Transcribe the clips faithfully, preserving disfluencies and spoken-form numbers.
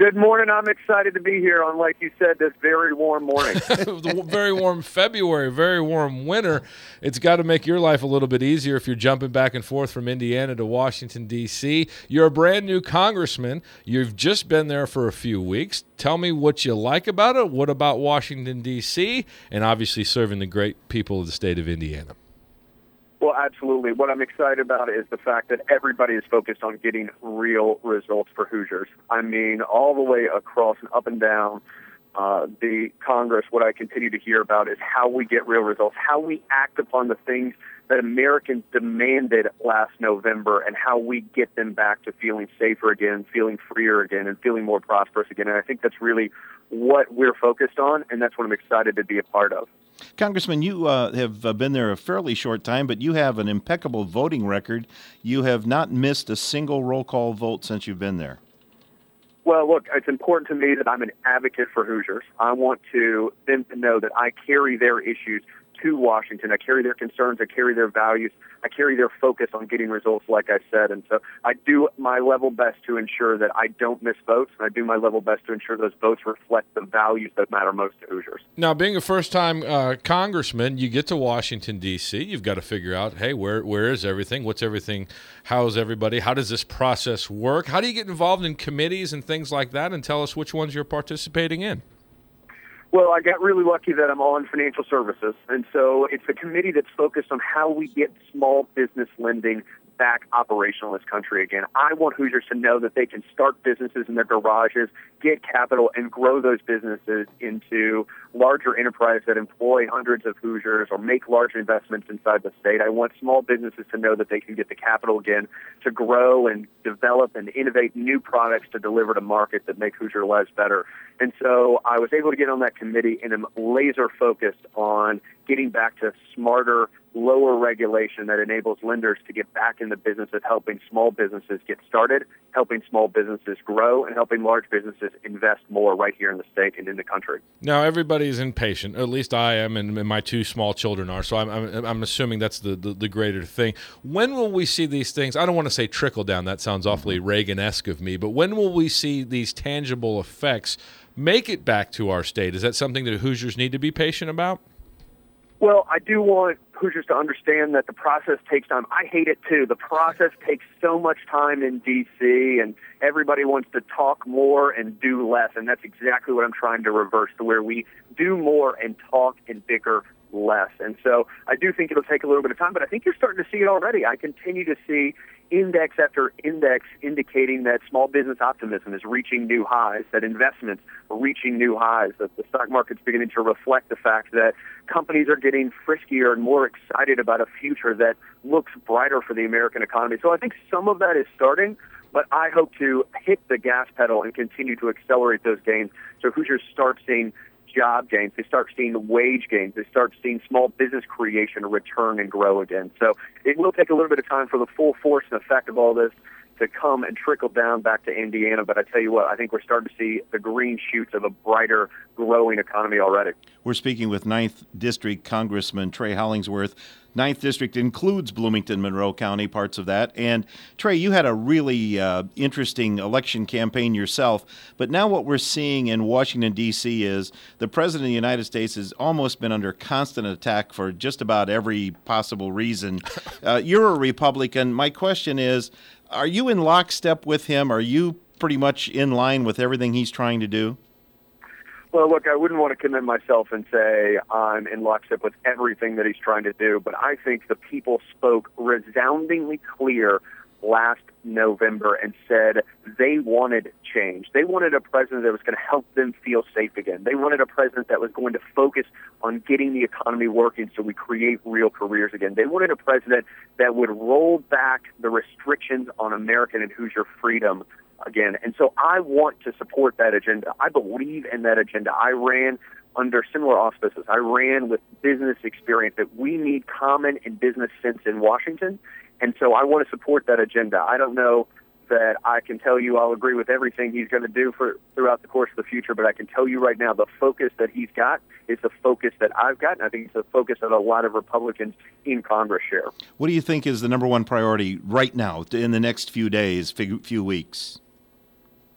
Good morning. I'm excited to be here on, like you said, this very warm morning. Very warm February, very warm winter. It's got to make your life a little bit easier if you're jumping back and forth from Indiana to Washington, D C You're a brand new congressman. You've just been there for a few weeks. Tell me what you like about it. What about Washington, D C, and obviously serving the great people of the state of Indiana? Well, absolutely. What I'm excited about is the fact that everybody is focused on getting real results for Hoosiers. I mean, all the way across and up and down uh, the Congress, what I continue to hear about is how we get real results, how we act upon the things that Americans demanded last November, and how we get them back to feeling safer again, feeling freer again, and feeling more prosperous again. And I think that's really what we're focused on, and that's what I'm excited to be a part of. Congressman, you uh, have uh, been there a fairly short time, but you have an impeccable voting record. You have not missed a single roll call vote since you've been there. Well, look, it's important to me that I'm an advocate for Hoosiers. I want to them to know that I carry their issues to Washington. I carry their concerns. I carry their values. I carry their focus on getting results, like I said. And so I do my level best to ensure that I don't miss votes, and I do my level best to ensure those votes reflect the values that matter most to Hoosiers. Now, being a first-time uh, congressman, you get to Washington, D C You've got to figure out, hey, where where is everything? What's everything? How's everybody? How does this process work? How do you get involved in committees and things like that? And tell us which ones you're participating in. Well, I got really lucky that I'm on financial services, and so it's a committee that's focused on how we get small business lending back operational in this country again. I want Hoosiers to know that they can start businesses in their garages, get capital, and grow those businesses into larger enterprises that employ hundreds of Hoosiers or make large investments inside the state. I want small businesses to know that they can get the capital again to grow and develop and innovate new products to deliver to market that make Hoosier lives better. And so I was able to get on that committee, and am laser focused on getting back to smarter, lower regulation that enables lenders to get back in the business of helping small businesses get started, helping small businesses grow, and helping large businesses invest more right here in the state and in the country. Now, everybody's impatient. At least I am, and, and my two small children are. So I'm, I'm, I'm assuming that's the, the, the greater thing. When will we see these things? I don't want to say trickle down. That sounds awfully Reagan-esque of me. But when will we see these tangible effects make it back to our state? Is that something that Hoosiers need to be patient about? Well, I do want Hoosiers to understand that the process takes time. I hate it, too. The process takes so much time in D C, and everybody wants to talk more and do less, and that's exactly what I'm trying to reverse, to where we do more and talk and bicker less. And so I do think it'll take a little bit of time, but I think you're starting to see it already. I continue to see index after index indicating that small business optimism is reaching new highs, that investments are reaching new highs, that the stock market's beginning to reflect the fact that companies are getting friskier and more excited about a future that looks brighter for the American economy. So I think some of that is starting, but I hope to hit the gas pedal and continue to accelerate those gains so Hoosiers start seeing job gains, they start seeing wage gains, they start seeing small business creation return and grow again. So it will take a little bit of time for the full force and effect of all this to come and trickle down back to Indiana. But I tell you what, I think we're starting to see the green shoots of a brighter, growing economy already. We're speaking with ninth District Congressman Trey Hollingsworth. ninth District includes Bloomington, Monroe County, parts of that. And Trey, you had a really uh, interesting election campaign yourself. But now what we're seeing in Washington, D C is the President of the United States has almost been under constant attack for just about every possible reason. Uh, you're a Republican. My question is, are you in lockstep with him? Are you pretty much in line with everything he's trying to do? Well, look, I wouldn't want to commit myself and say I'm in lockstep with everything that he's trying to do, but I think the people spoke resoundingly clear last November and said they wanted change. They wanted a president that was going to help them feel safe again. They wanted a president that was going to focus on getting the economy working so we create real careers again. They wanted a president that would roll back the restrictions on American and Hoosier freedom again. And so I want to support that agenda. I believe in that agenda. I ran under similar auspices. I ran with business experience that we need common and business sense in Washington. And so I want to support that agenda. I don't know that I can tell you I'll agree with everything he's going to do for throughout the course of the future, but I can tell you right now the focus that he's got is the focus that I've got, and I think it's the focus that a lot of Republicans in Congress share. What do you think is the number one priority right now in the next few days, few, few weeks?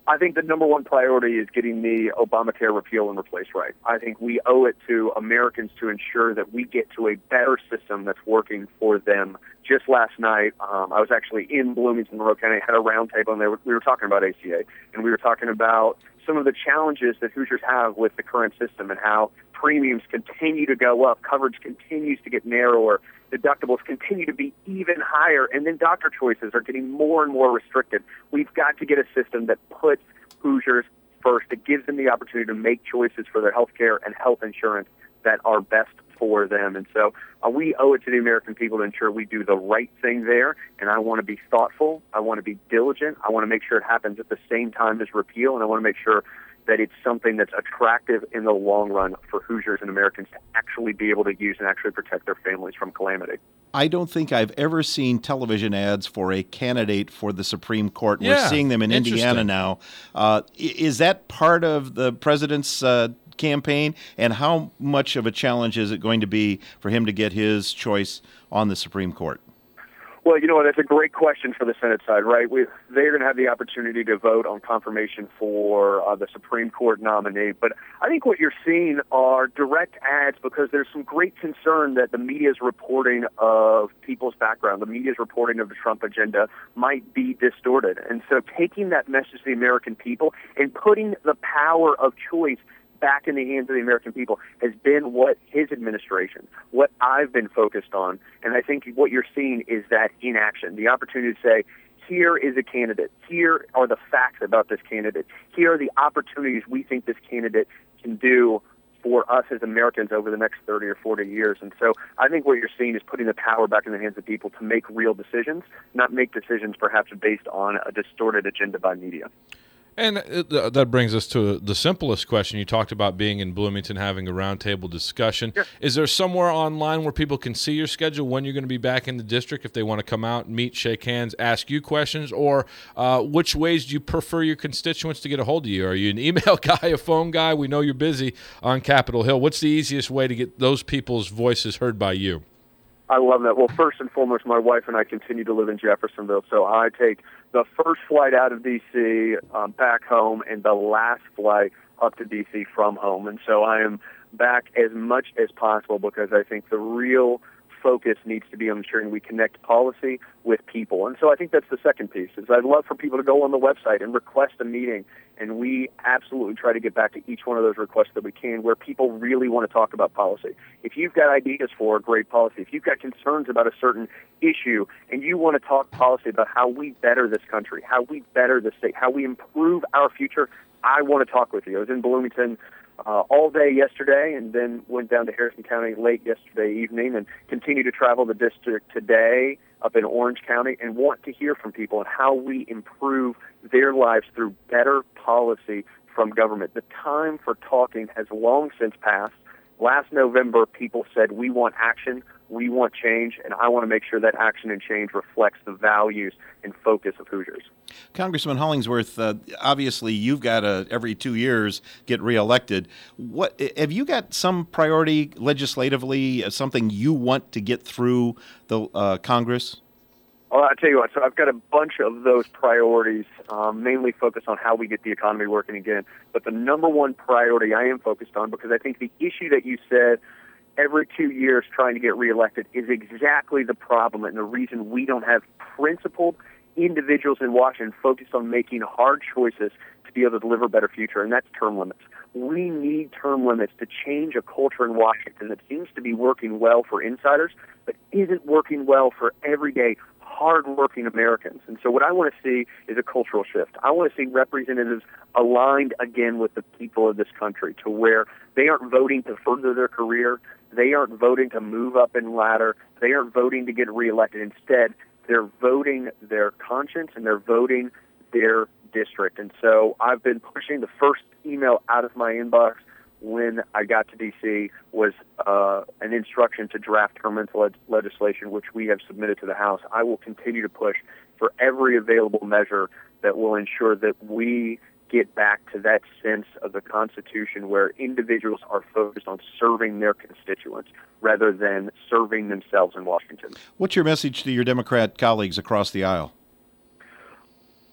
I think the number one priority is getting the Obamacare repeal and replace right. I think we owe it to Americans to ensure that we get to a better system that's working for them. Just last night, um, I was actually in Bloomington, Monroe County, had a roundtable, and they were, we were talking about A C A, and we were talking about some of the challenges that Hoosiers have with the current system and how premiums continue to go up, coverage continues to get narrower, deductibles continue to be even higher, and then doctor choices are getting more and more restricted. We've got to get a system that puts Hoosiers first, that gives them the opportunity to make choices for their health care and health insurance that are best for them. And so uh, we owe it to the American people to ensure we do the right thing there, and I want to be thoughtful. I want to be diligent. I want to make sure it happens at the same time as repeal, and I want to make sure that it's something that's attractive in the long run for Hoosiers and Americans to actually be able to use and actually protect their families from calamity. I don't think I've ever seen television ads for a candidate for the Supreme Court. Yeah, We're seeing them in Indiana now. Uh, is that part of the president's uh, campaign? And how much of a challenge is it going to be for him to get his choice on the Supreme Court? Well, you know what? That's a great question for the Senate side, right? We, they're going to have the opportunity to vote on confirmation for uh, the Supreme Court nominee. But I think what you're seeing are direct ads because there's some great concern that the media's reporting of people's background, the media's reporting of the Trump agenda might be distorted. And so taking that message to the American people and putting the power of choice back in the hands of the American people has been what his administration, what I've been focused on. And I think what you're seeing is that in action, the opportunity to say, here is a candidate. Here are the facts about this candidate. Here are the opportunities we think this candidate can do for us as Americans over the next thirty or forty years. And so I think what you're seeing is putting the power back in the hands of people to make real decisions, not make decisions perhaps based on a distorted agenda by media. And uh, that brings us to the simplest question. You talked about being in Bloomington, having a roundtable discussion. Sure. Is there somewhere online where people can see your schedule, when you're going to be back in the district, if they want to come out, meet, shake hands, ask you questions? Or uh, which ways do you prefer your constituents to get a hold of you? Are you an email guy, a phone guy? We know you're busy on Capitol Hill. What's the easiest way to get those people's voices heard by you? I love that. Well, first and foremost, my wife and I continue to live in Jeffersonville, so I take the first flight out of D C um, back home and the last flight up to D C from home. And so I am back as much as possible because I think the real focus needs to be on ensuring we connect policy with people. And so I think that's the second piece, is I'd love for people to go on the website and request a meeting, and we absolutely try to get back to each one of those requests that we can where people really want to talk about policy. If you've got ideas for a great policy, if you've got concerns about a certain issue, and you want to talk policy about how we better this country, how we better the state, how we improve our future, I want to talk with you. I was in Bloomington Uh, all day yesterday and then went down to Harrison County late yesterday evening and continue to travel the district today up in Orange County and want to hear from people and how we improve their lives through better policy from government. The time for talking has long since passed. Last November, people said, we want action, we want change, and I want to make sure that action and change reflects the values and focus of Hoosiers. Congressman Hollingsworth, uh, obviously you've got to, every two years, get reelected. What have you got some priority legislatively, uh, something you want to get through the uh, Congress? Well, I'll tell you what, so I've got a bunch of those priorities, um, mainly focused on how we get the economy working again. But the number one priority I am focused on, because I think the issue that you said every two years trying to get reelected is exactly the problem and the reason we don't have principled individuals in Washington focused on making hard choices to be able to deliver a better future, and that's term limits. We need term limits to change a culture in Washington that seems to be working well for insiders, but isn't working well for everyday hard-working Americans. And so what I want to see is a cultural shift. I want to see representatives aligned again with the people of this country to where they aren't voting to further their career. They aren't voting to move up in ladder. They aren't voting to get reelected. Instead, they're voting their conscience and they're voting their district. And so I've been pushing the first email out of my inbox when I got to D C was uh, an instruction to draft term limits le- legislation, which we have submitted to the House. I will continue to push for every available measure that will ensure that we get back to that sense of the Constitution where individuals are focused on serving their constituents rather than serving themselves in Washington. What's your message to your Democrat colleagues across the aisle?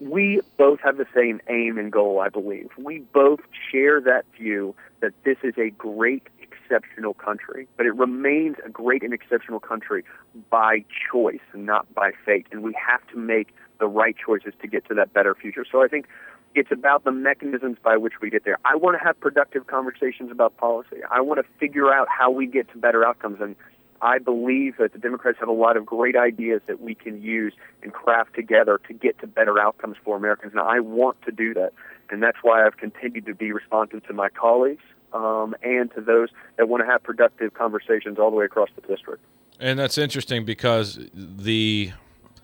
we both have the same aim and goal, I believe. We both share that view that this is a great, exceptional country, but it remains a great and exceptional country by choice and not by fate. And we have to make the right choices to get to that better future. So I think it's about the mechanisms by which we get there. I want to have productive conversations about policy. I want to figure out how we get to better outcomes. And I believe that the Democrats have a lot of great ideas that we can use and craft together to get to better outcomes for Americans. Now, I want to do that, and that's why I've continued to be responsive to my colleagues um, and to those that want to have productive conversations all the way across the district. And that's interesting because the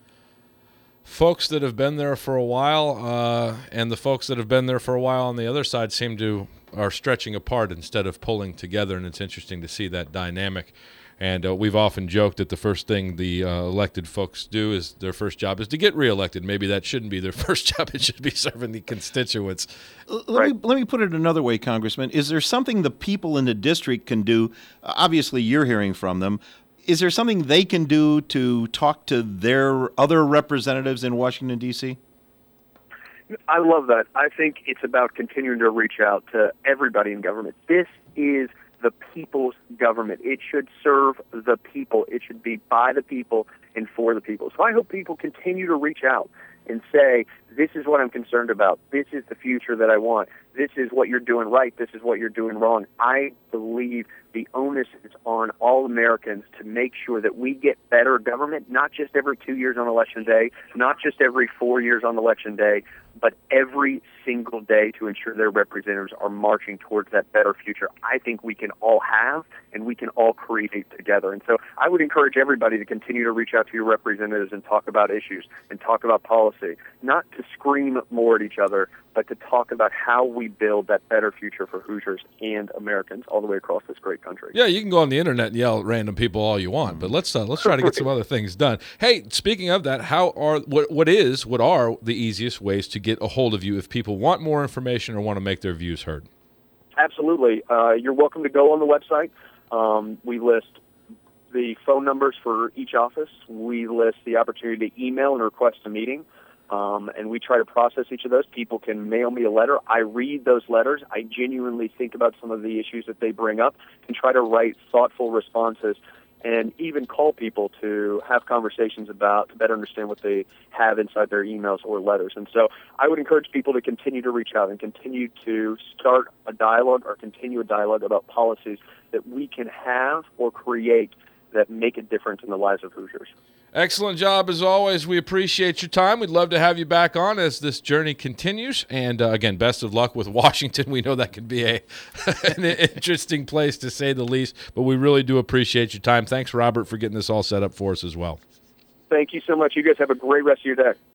folks that have been there for a while uh, and the folks that have been there for a while on the other side seem to are stretching apart instead of pulling together, and it's interesting to see that dynamic. And uh, we've often joked that the first thing the uh, elected folks do is their first job is to get reelected. Maybe that shouldn't be their first job. It should be serving the constituents. Let, right. me, let me put it another way, Congressman. Is there something the people in the district can do? Uh, obviously, you're hearing from them. Is there something they can do to talk to their other representatives in Washington, D C? I love that. I think it's about continuing to reach out to everybody in government. This is the people's government. It should serve the people. It should be by the people and for the people. So I hope people continue to reach out and say, this is what I'm concerned about. This is the future that I want. This is what you're doing right. This is what you're doing wrong. I believe the onus is on all Americans to make sure that we get better government, not just every two years on Election Day, not just every four years on Election Day, but every single day to ensure their representatives are marching towards that better future I think we can all have and we can all create together. And so I would encourage everybody to continue to reach out to your representatives and talk about issues and talk about policy, not to scream more at each other, but to talk about how we build that better future for Hoosiers and Americans all the way across this great country. Yeah, you can go on the internet and yell at random people all you want, but let's uh, let's try to get some other things done. Hey, speaking of that, how are what what is what are the easiest ways to get a hold of you if people want more information or want to make their views heard? Absolutely. Uh, you're welcome to go on the website. Um, we list the phone numbers for each office. We list the opportunity to email and request a meeting. Um, and we try to process each of those. People can mail me a letter. I read those letters. I genuinely think about some of the issues that they bring up and try to write thoughtful responses and even call people to have conversations about, to better understand what they have inside their emails or letters. And so I would encourage people to continue to reach out and continue to start a dialogue or continue a dialogue about policies that we can have or create that make a difference in the lives of Hoosiers. Excellent job, as always. We appreciate your time. We'd love to have you back on as this journey continues. And, uh, again, best of luck with Washington. We know that can be a an interesting place, to say the least, but we really do appreciate your time. Thanks, Robert, for getting this all set up for us as well. Thank you so much. You guys have a great rest of your day.